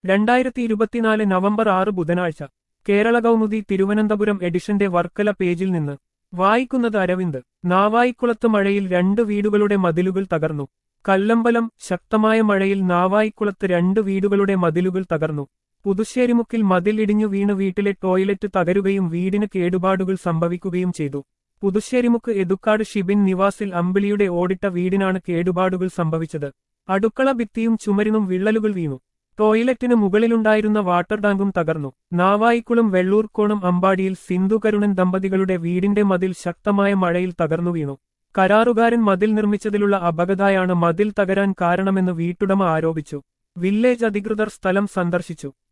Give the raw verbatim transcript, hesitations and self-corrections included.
രണ്ടായിരത്തി ഇരുപത്തിനാല് നവംബർ ആറ് ബുധനാഴ്ച കേരള കൗമുദി തിരുവനന്തപുരം എഡിഷന്റെ വർക്കല പേജിൽ നിന്ന് വായിക്കുന്നത് അരവിന്ദ്. നാവായിക്കുളത്ത് മഴയിൽ രണ്ട് വീടുകളുടെ മതിലുകൾ തകർന്നു. കല്ലമ്പലം. ശക്തമായ മഴയിൽ നാവായിക്കുളത്ത് രണ്ട് വീടുകളുടെ മതിലുകൾ തകർന്നു. പുതുശ്ശേരിമുക്കിൽ മതിൽ ഇടിഞ്ഞു വീണ് വീട്ടിലെ ടോയ്ലറ്റ് തകരുകയും വീടിന് കേടുപാടുകൾ സംഭവിക്കുകയും ചെയ്തു. പുതുശ്ശേരിമുക്ക് എതുക്കാട് ഷിബിൻ നിവാസിൽ അമ്പിളിയുടെ ഓടിട്ട വീടിനാണ് കേടുപാടുകൾ സംഭവിച്ചത്. അടുക്കള ഭിത്തിയും ചുമരിനും വിള്ളലുകൾ വീണു. ടോയ്ലറ്റിന് മുകളിലുണ്ടായിരുന്ന വാട്ടർ ടാങ്കും തകർന്നു. നാവായിക്കുളം വെള്ളൂർക്കോണം അമ്പാടിയിൽ സിന്ധു കരുണൻ ദമ്പതികളുടെ വീടിന്റെ മതിൽ ശക്തമായ മഴയിൽ തകർന്നു വീണു. കരാറുകാരൻ മതിൽ നിർമ്മിച്ചതിലുള്ള അപകടമാണ് മതിൽ തകരാൻ കാരണമെന്ന് വീട്ടുടമ ആരോപിച്ചു. വില്ലേജ് അധികൃതർ സ്ഥലം സന്ദർശിച്ചു.